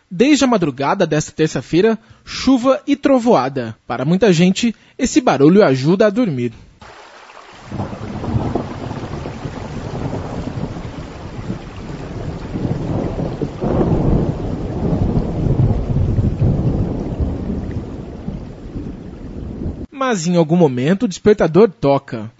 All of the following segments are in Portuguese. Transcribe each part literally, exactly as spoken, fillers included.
Desde a madrugada desta terça-feira, chuva e trovoada. Para muita gente, esse barulho ajuda a dormir. Mas em algum momento o despertador toca.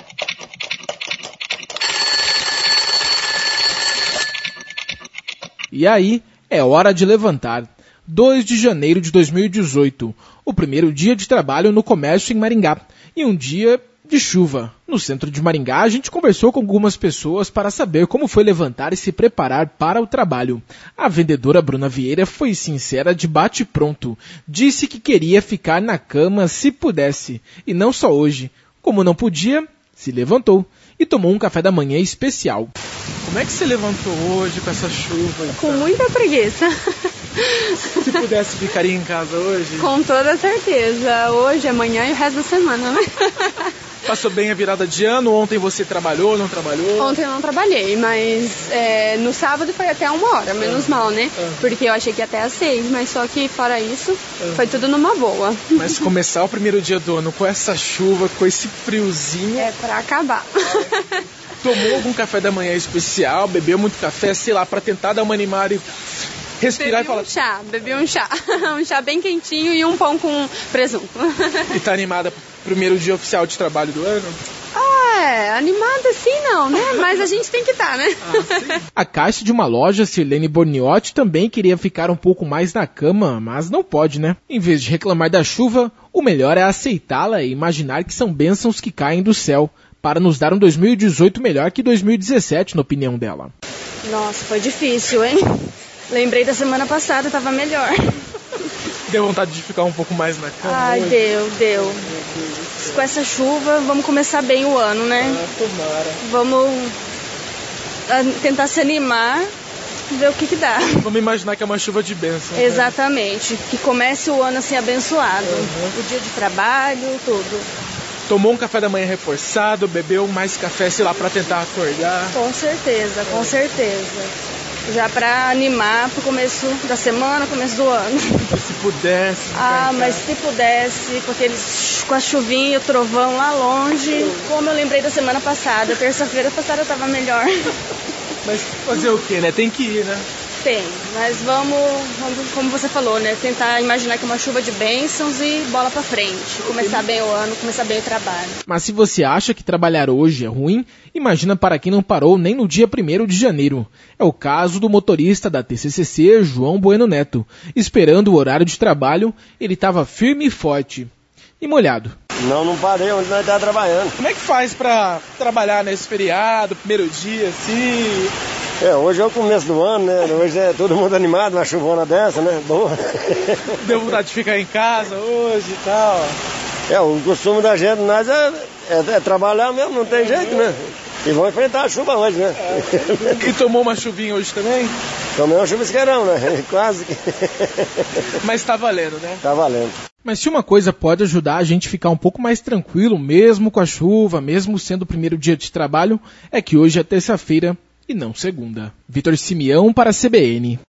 E aí, é hora de levantar. dois de janeiro de dois mil e dezoito, o primeiro dia de trabalho no comércio em Maringá. E um dia de chuva. No centro de Maringá, a gente conversou com algumas pessoas para saber como foi levantar e se preparar para o trabalho. A vendedora Bruna Vieira foi sincera de bate-pronto. Disse que queria ficar na cama se pudesse. E não só hoje. Como não podia, se levantou e tomou um café da manhã especial. Como é que você levantou hoje com essa chuva? Com muita preguiça. Se pudesse, ficaria em casa hoje? Com toda certeza. Hoje, amanhã e o resto da semana, né? Passou bem a virada de ano? Ontem você trabalhou, não trabalhou? Ontem eu não trabalhei, mas é, no sábado foi até uma hora, menos mal, né? Ah. Porque eu achei que ia até às seis, mas só que fora isso, ah. foi tudo numa boa. Mas começar o primeiro dia do ano com essa chuva, com esse friozinho... É pra acabar. Tomou algum café da manhã especial? Bebeu muito café, sei lá, pra tentar dar uma animada e... respirar bebi e falar... um chá, bebi um chá. Um chá bem quentinho e um pão com presunto. E tá animada pro primeiro dia oficial de trabalho do ano? Ah, é. Animada sim não, né? Mas a gente tem que estar, né? Ah, a caixa de uma loja, Sirlene Borniotti, também queria ficar um pouco mais na cama, mas não pode, né? Em vez de reclamar da chuva, o melhor é aceitá-la e imaginar que são bênçãos que caem do céu, para nos dar um dois mil e dezoito melhor que dois mil e dezessete, na opinião dela. Nossa, foi difícil, hein? Lembrei da semana passada, tava melhor. Deu vontade de ficar um pouco mais na cama? Ai, hoje? deu, deu. Com essa chuva, vamos começar bem o ano, né? Ah, tomara. Vamos tentar se animar, ver o que que dá. Vamos imaginar que é uma chuva de bênção. Exatamente. Né? Que comece o ano assim abençoado. Uhum. O dia de trabalho, tudo. Tomou um café da manhã reforçado, bebeu mais café, sei lá, pra tentar acordar? Com certeza, com certeza. Já pra animar pro começo da semana, começo do ano. Se pudesse. Ah, mas se pudesse, com, aqueles, com a chuvinha, o trovão lá longe. Como eu lembrei da semana passada, terça-feira passada eu tava melhor. Mas fazer o quê, né? Tem que ir, né? Tem, mas vamos, vamos, como você falou, né? Tentar imaginar que é uma chuva de bênçãos e bola pra frente. Começar bem o ano, começar bem o trabalho. Mas se você acha que trabalhar hoje é ruim, imagina para quem não parou nem no dia primeiro de janeiro. É o caso do motorista da T C C C, João Bueno Neto. Esperando o horário de trabalho, ele estava firme e forte. E molhado. Não, não parei onde nós estávamos trabalhando. Como é que faz para trabalhar nesse feriado, primeiro dia, assim? É, hoje é o começo do ano, né? Hoje é todo mundo animado, uma chuvona dessa, né? Boa. Deu vontade de ficar em casa hoje e tal. É, o costume da gente, nós é, é, é trabalhar mesmo, não tem jeito, né? E vamos enfrentar a chuva hoje, né? É. E tomou uma chuvinha hoje também? Tomei uma chuvisqueirão, né? Quase que... Mas tá valendo, né? Tá valendo. Mas se uma coisa pode ajudar a gente a ficar um pouco mais tranquilo, mesmo com a chuva, mesmo sendo o primeiro dia de trabalho, é que hoje é terça-feira e não segunda. Vitor Simeão para a C B N.